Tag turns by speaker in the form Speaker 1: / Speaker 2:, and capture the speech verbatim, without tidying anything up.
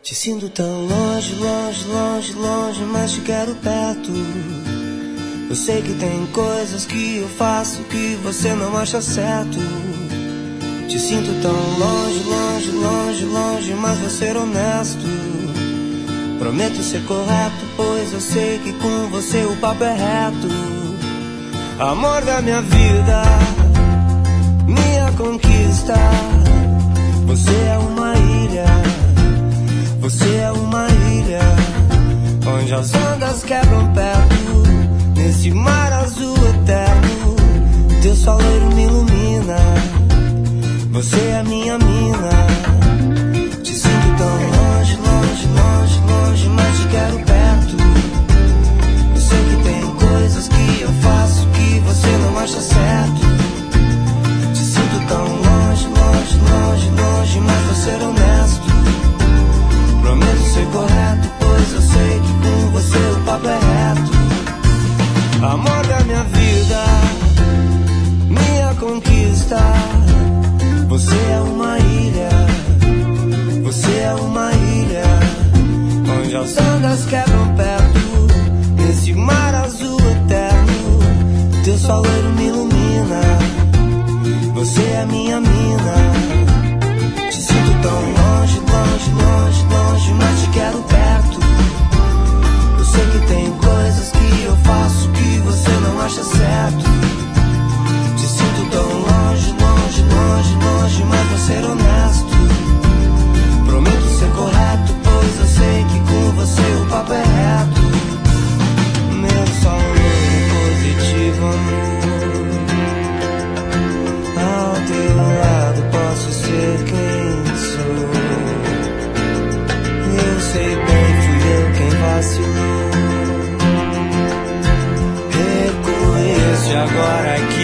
Speaker 1: Te sinto tão longe, longe, longe, longe, mas te quero perto. Eu sei que tem coisas que eu faço que você não acha certo. Te sinto tão longe, longe, longe, longe, mas vou ser honesto. Prometo ser correto, pois eu sei que com você o papo é reto. Amor da minha vida, minha conquista. Você é uma ilha, você é uma ilha, onde as ondas quebram perto, nesse mar azul eterno. Teu soleiro me ilumina, você é minha mina. Te sinto tão longe, longe, longe, longe, mas te quero perto. Eu sei que tem coisas que eu faço que você não acha certo. Te sinto tão longe, longe, longe, longe, mas vou ser honesto. Prometo ser correto, pois eu sei que com você o papo é reto. Amor da minha vida, minha conquista. Você é uma ilha, você é uma ilha, onde as ondas quebram perto, nesse mar azul eterno. Teu soleiro me ilumina, você é minha mina. Te sinto tão longe, longe, longe, longe, mas te quero perto. Eu sei que tem coisas que eu faço que você não acha certo. Te sinto tão longe, longe, longe, longe, mas vou ser honesto. Prometo ser correto, pois eu sei que com você o papo é reto. Meu soleiro positivo, amor. Ao teu lado posso ser quem sou. Eu sei bem, fui eu quem vacilou. Reconheço agora que